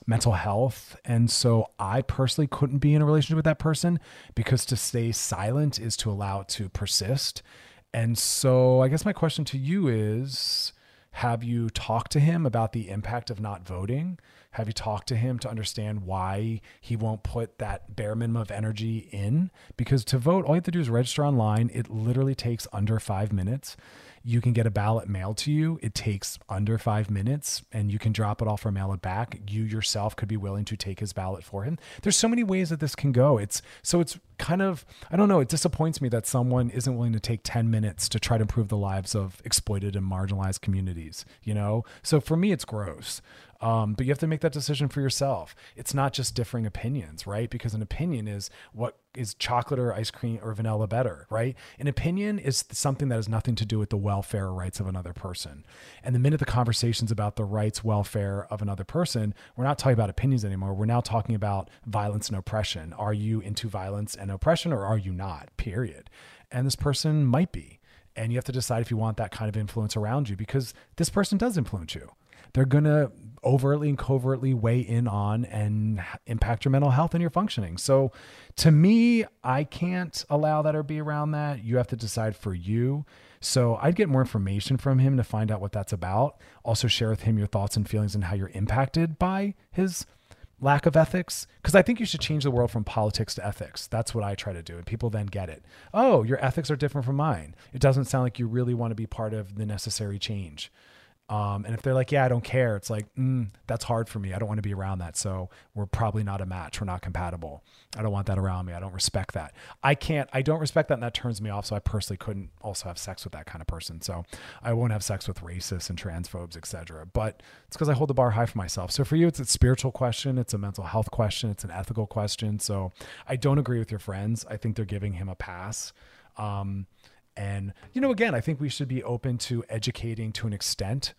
mental health. And so I personally couldn't be in a relationship with that person because to stay silent is to allow it to persist. And so I guess my question to you is, have you talked to him about the impact of not voting? Have you talked to him to understand why he won't put that bare minimum of energy in? Because to vote, all you have to do is register online. It literally takes under five minutes. You can get a ballot mailed to you. It takes under five minutes and you can drop it off or mail it back. You yourself could be willing to take his ballot for him. There's so many ways that this can go. It's so it's kind of, I don't know, it disappoints me that someone isn't willing to take ten minutes to try to improve the lives of exploited and marginalized communities, you know? So for me, it's gross. Um, but you have to make that decision for yourself. It's not just differing opinions, right? Because an opinion is what is chocolate or ice cream or vanilla better, right? An opinion is something that has nothing to do with the welfare or rights of another person. And the minute the conversation's about the rights, welfare of another person, we're not talking about opinions anymore. We're now talking about violence and oppression. Are you into violence and oppression or are you not? Period. And this person might be. And you have to decide if you want that kind of influence around you because this person does influence you. They're going to overtly and covertly weigh in on and impact your mental health and your functioning. So to me, I can't allow that or be around that. You have to decide for you. So I'd get more information from him to find out what that's about. Also share with him your thoughts and feelings and how you're impacted by his lack of ethics. Because I think you should change the world from politics to ethics. That's what I try to do. And people then get it. Oh, your ethics are different from mine. It doesn't sound like you really want to be part of the necessary change. Um, and if they're like, yeah, I don't care. It's like, mm, that's hard for me. I don't want to be around that. So we're probably not a match. We're not compatible. I don't want that around me. I don't respect that. I can't, I don't respect that. And that turns me off. So I personally couldn't also have sex with that kind of person. So I won't have sex with racists and transphobes, et cetera. But it's because I hold the bar high for myself. So for you, it's a spiritual question. It's a mental health question. It's an ethical question. So I don't agree with your friends. I think they're giving him a pass. Um, And, you know, again, I think we should be open to educating to an extent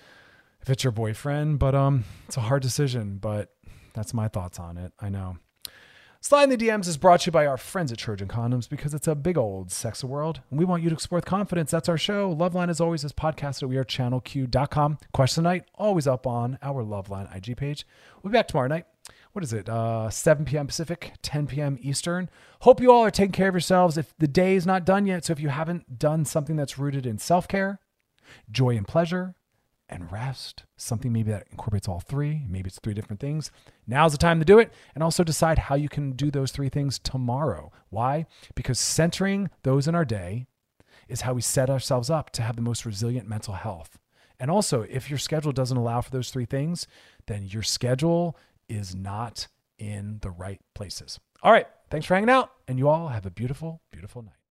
if it's your boyfriend, but um, it's a hard decision, but that's my thoughts on it. I know. Slide in the D Ms is brought to you by our friends at Trojan Condoms because it's a big old sex world and we want you to explore with confidence. That's our show. Loveline, as always, is podcasted at we are channel q dot com. Question of the night, always up on our Loveline I G page. We'll be back tomorrow night. What is it? Uh, seven p.m. Pacific, ten p.m. Eastern. Hope you all are taking care of yourselves. If the day is not done yet, so if you haven't done something that's rooted in self-care, joy and pleasure, and rest, something maybe that incorporates all three, maybe it's three different things, now's the time to do it. And also decide how you can do those three things tomorrow. Why? Because centering those in our day is how we set ourselves up to have the most resilient mental health. And also, if your schedule doesn't allow for those three things, then your schedule is not in the right places. All right. Thanks for hanging out. And you all have a beautiful, beautiful night.